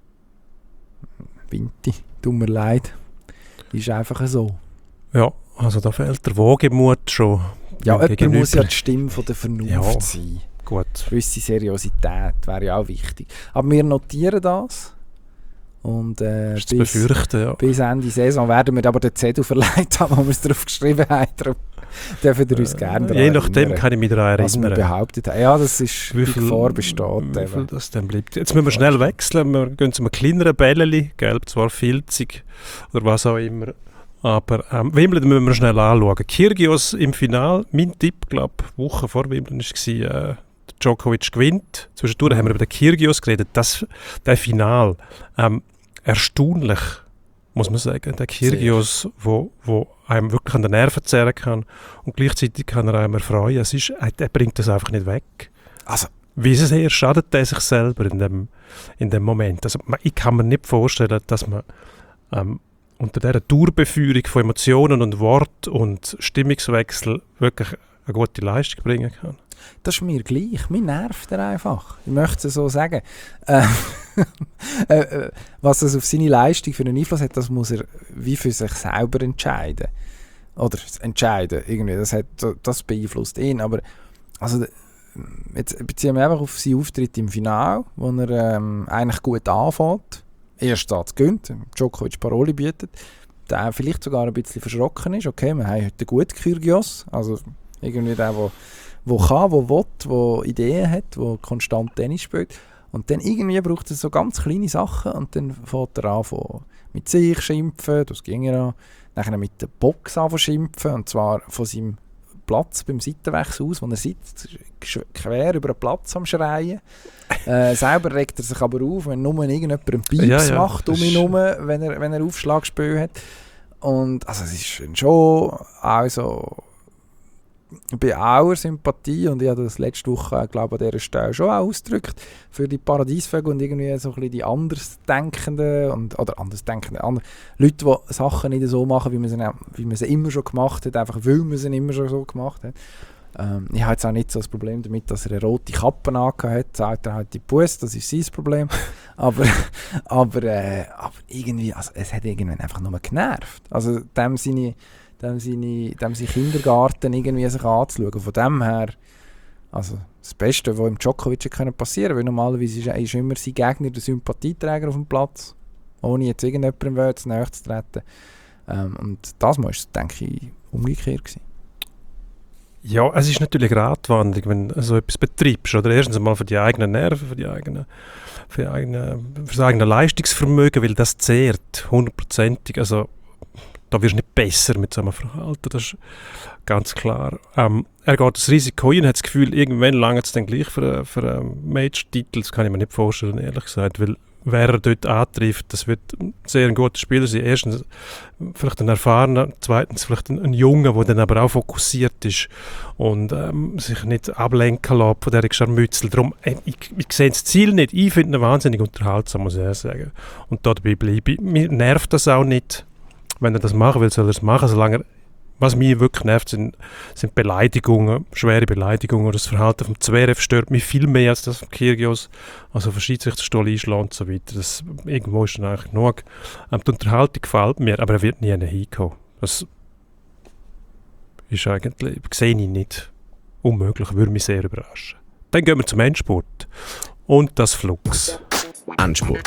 Vinti, tut mir leid, ist einfach so. Ja, also da fehlt der Wogemut schon. Ja, jemand muss ja die Stimme von der Vernunft sein. Gut. Gewisse Seriosität wäre ja auch wichtig. Aber wir notieren das. Und bis Ende Saison werden wir aber den Zettel verleiht haben, wo wir es drauf geschrieben haben. Dürfen wir uns gerne daran je nachdem kann ich mich daran erinnern. Was wir behauptet haben. Ja, das ist wie viel Gefahr besteht. Wie viel das dann bleibt. Jetzt müssen wir schnell wechseln. Wir gehen zu einem kleineren Bälleli, gelb, zwar filzig oder was auch immer. Aber Wimbledon müssen wir schnell anschauen. Kyrgios im Finale, mein Tipp, glaube ich, Woche vor Wimbledon war, Djokovic gewinnt. Zwischendurch haben wir über den Kyrgios geredet. Der Finale, erstaunlich, muss man sagen. Der Kyrgios, wo einem wirklich an den Nerven zehren kann und gleichzeitig kann er einem erfreuen. Er bringt das einfach nicht weg. Also, wie sehr schadet er sich selber in dem Moment? Also, ich kann mir nicht vorstellen, dass man unter dieser Durchbeführung von Emotionen und Wort und Stimmungswechsel wirklich eine gute Leistung bringen kann. Das ist mir gleich. Mir nervt er einfach. Ich möchte es so sagen. Was es auf seine Leistung für einen Einfluss hat, das muss er wie für sich selber entscheiden. Oder entscheiden. Irgendwie. Das beeinflusst ihn. Aber also, jetzt beziehen wir einfach auf seinen Auftritt im Finale, wo er eigentlich gut anfängt. Erst Satz gönnt, Djokovic Paroli bietet. Der vielleicht sogar ein bisschen verschrocken ist. Okay, wir haben heute einen guten Kyrgios. Also irgendwie der kann, der will, der Ideen hat, der konstant Tennis spielt. Und dann irgendwie braucht es so ganz kleine Sachen und dann fängt er an mit sich schimpfen, das ging ja an. Dann mit der Box an schimpfen, und zwar von seinem Platz beim Seitenwechsel aus, wo er sitzt, quer über den Platz am Schreien. Selber regt er sich aber auf, wenn nur irgendjemand einen Pieps macht um ihn herum, wenn er Aufschlagspö hat. Und also es ist schon also bei aller Sympathie, und ich habe das letzte Woche, glaube ich, an dieser Stelle schon auch ausgedrückt, für die Paradiesvögel und irgendwie so ein bisschen die Andersdenkenden Leute, die Sachen nicht so machen, wie man sie immer schon gemacht hat, einfach weil man sie immer schon so gemacht hat. Ich habe jetzt auch nicht so das Problem damit, dass er eine rote Kappe angehört hat, sagt er halt die Busse, das ist sein Problem. aber irgendwie, also es hat irgendwann einfach nur genervt. Also dem seine Kindergarten irgendwie sich anzuschauen. Von dem her, also das Beste, was im Djokovic passieren konnte, weil normalerweise ist immer sein Gegner der Sympathieträger auf dem Platz, ohne jetzt irgendjemandem zu nahe zu treten. Und das war, denke ich, umgekehrt gewesen. Ja, es ist natürlich eine Gratwanderung, wenn du so etwas betreibst. Oder erstens einmal für die eigenen Nerven, für das eigene Leistungsvermögen, weil das zehrt, 100%. Also da wirst du nicht besser mit so einem Verhalten, das ist ganz klar. Er geht das Risiko ein und hat das Gefühl, irgendwann langt es dann gleich für einen Match-Titel. Das kann ich mir nicht vorstellen, ehrlich gesagt, weil wer er dort antrifft, das wird ein sehr guter Spieler sein. Erstens vielleicht ein erfahrener, zweitens vielleicht ein Junge, der dann aber auch fokussiert ist und sich nicht ablenken lässt von dieser Scharmützel. Darum, ich sehe das Ziel nicht. Ich finde ihn wahnsinnig unterhaltsam, muss ich ehrlich sagen. Und dabei bleibe ich. Mir nervt das auch nicht. Wenn er das machen will, soll er es machen, solange er. Was mich wirklich nervt, sind Beleidigungen, schwere Beleidigungen. Oder das Verhalten vom Zverev stört mich viel mehr als das von Kyrgios. Also von Schiedsrichterstuhl einschlagen und so weiter. Das, irgendwo ist dann eigentlich genug. Die Unterhaltung gefällt mir, aber er wird nie hinkommen. Das ist eigentlich, sehe ich nicht. Unmöglich, würde mich sehr überraschen. Dann gehen wir zum Endspurt. Und das Flux. Endspurt.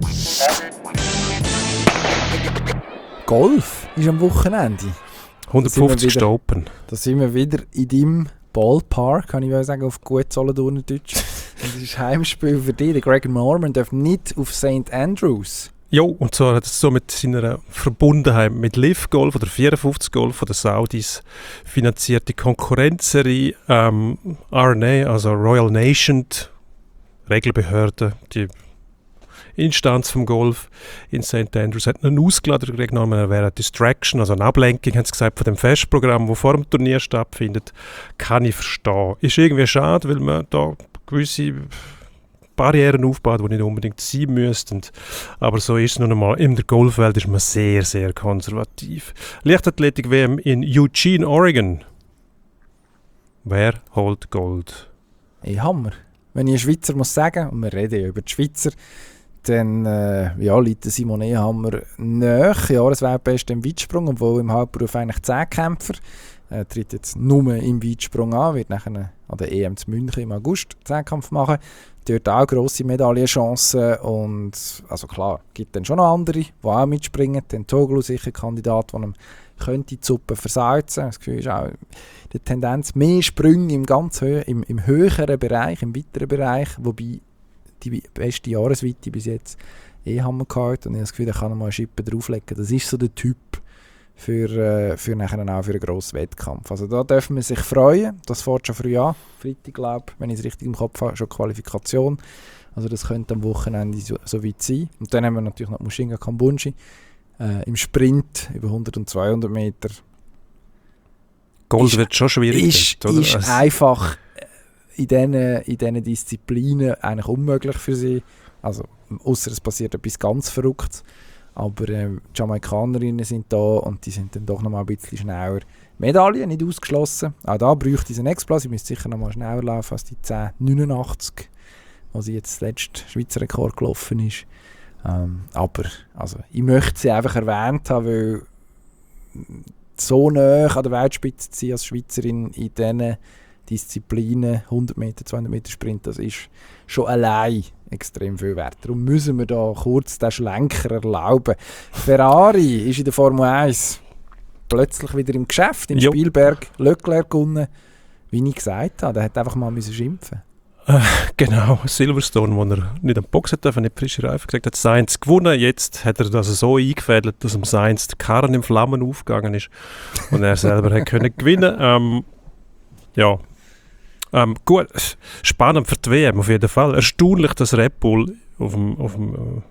Golf ist am Wochenende. 150. Open. Da sind wir wieder in deinem Ballpark, kann ich sagen, auf gut Solothurner Deutsch. Das ist ein Heimspiel für dich. Der Greg Norman darf nicht auf St. Andrews. Ja, und zwar hat es so mit seiner Verbundenheit mit Liv Golf oder 54 Golf von den Saudis finanzierte Konkurrenzserie RNA, also Royal Nation, Regelbehörde, die Instanz vom Golf in St. Andrews, hat einen ausgeladen, Greg Norman, er wäre eine Distraction, also eine Ablenkung, haben sie gesagt, von dem Festprogramm, das vor dem Turnier stattfindet, kann ich verstehen. Ist irgendwie schade, weil man da gewisse Barrieren aufbaut, die nicht unbedingt sein müssten. Aber so ist es nun einmal. In der Golfwelt ist man sehr, sehr konservativ. Leichtathletik-WM in Eugene, Oregon. Wer holt Gold? Hey, Hammer. Wenn ich einen Schweizer muss sagen, und wir reden ja über die Schweizer, dann liegt Simon Ehammer nahe. Jahresweltbeste im Weitsprung, obwohl im Hauptberuf eigentlich Zehnkämpfer. Er tritt jetzt nur im Weitsprung an, wird nachher an der EM zu München im August Zehnkampf machen. Dort auch grosse Medaillenchancen und also klar, gibt dann schon noch andere, die auch mitspringen. Den Toglu sicher ein Kandidat, der ihm könnte die Suppe versalzen. Das Gefühl ist auch die Tendenz mehr Sprünge im höheren Bereich, im weiteren Bereich, wobei die beste Jahresweite bis jetzt haben wir gehabt und ich habe das Gefühl, da kann er mal eine Schippe drauflegen. Das ist so der Typ für nachher auch für einen grossen Wettkampf. Also da dürfen wir sich freuen. Das fährt schon früh an. Freitag, glaube ich, wenn ich es richtig im Kopf habe, schon Qualifikation. Also das könnte am Wochenende so weit sein. Und dann haben wir natürlich noch Mushinga Kambunji im Sprint über 100 und 200 Meter. Gold wird schon schwierig. Ist einfach in diesen Disziplinen eigentlich unmöglich für sie. Also, ausser es passiert etwas ganz Verrücktes. Aber die Jamaikanerinnen sind da und die sind dann doch noch mal ein bisschen schneller. Medaillen nicht ausgeschlossen. Auch da bräuchte sie einen Explosiv. Sie müsste sicher noch mal schneller laufen als die 10,89, wo sie jetzt das letzte Schweizer Rekord gelaufen ist. Aber also, ich möchte sie einfach erwähnt haben, weil so nah an der Weltspitze zu sein als Schweizerin in diesen Disziplinen, 100 Meter, 200 Meter Sprint, das ist schon allein extrem viel wert. Darum müssen wir da kurz den Schlenker erlauben. Ferrari ist in der Formel 1 plötzlich wieder im Geschäft. In Spielberg Leclerc gewonnen. Wie ich gesagt habe, der hat einfach mal schimpfen. Genau, Silverstone, wo er nicht am Boxen darf, nicht frische Reifen gekriegt hat, Sainz gewonnen. Jetzt hat er das so eingefädelt, dass dem Sainz der Karren in Flammen aufgegangen ist und er selber hat können gewinnen. Ja, gut, spannend für die WM auf jeden Fall. Erstaunlich, dass Red Bull auf dem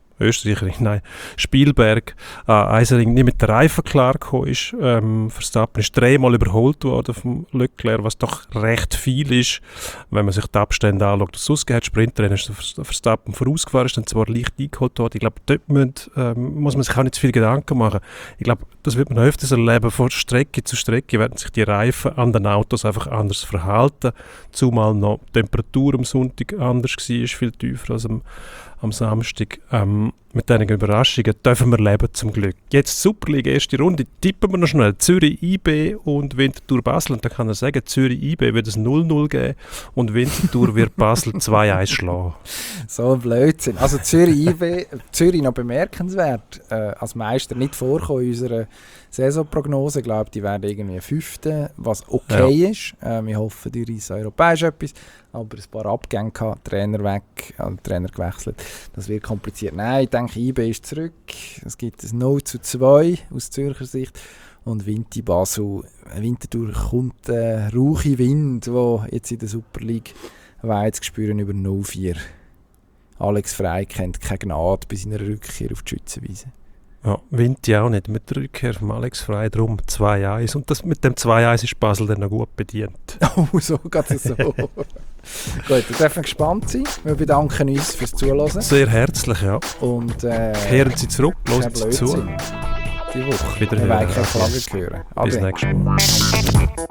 Spielberg Eisering nicht mit den Reifen klargekommen ist. Verstappen ist 3-mal überholt worden vom Leclerc, was doch recht viel ist, wenn man sich die Abstände anschaut. Sonst hat Sprintrennen ist Verstappen vorausgefahren, ist dann zwar leicht eingeholt worden. Ich glaube, dort muss man sich auch nicht zu viel Gedanken machen. Ich glaube, das wird man öfters erleben. Von Strecke zu Strecke werden sich die Reifen an den Autos einfach anders verhalten. Zumal noch die Temperatur am Sonntag anders war, viel tiefer als am Samstag. Mit diesen Überraschungen dürfen wir leben, zum Glück. Jetzt Superliga, erste Runde, tippen wir noch schnell. Zürich IB und Winterthur Basel. Und da kann er sagen, Zürich IB wird es 0-0 geben und Winterthur wird Basel 2-1 schlagen. So ein Blödsinn. Also Zürich IB, Zürich noch bemerkenswert, als Meister nicht vorkommen in unserer Saisonprognose. Ich glaube, die werden irgendwie 5., was okay ist. Wir hoffen, die reisen europäisch etwas. Aber ein paar Abgänge gehabt, Trainer weg, Trainer gewechselt. Das wird kompliziert. Nein, ich denke, IB ist zurück. Es gibt ein 0-2 aus Zürcher Sicht. Und Winterthur kommt ein rauchiger Wind, der jetzt in der Super League weit spüren über 0-4. Alex Frey kennt keine Gnade bei seiner Rückkehr auf die Schützenwiese. Ja, Winti auch nicht. Mit der Rückkehr von Alex Frey drum 2-1. Und das, mit dem 2-1 ist Basel dann noch gut bedient. Oh, so geht es so. Gut, dann dürfen wir gespannt sein. Wir bedanken uns fürs Zuhören. Sehr herzlich, ja. Und kehren Sie zurück, hören Sie zu. Die Woche. Wiederhören. Wir wollen keine Frage hören. Bis nächstes Mal.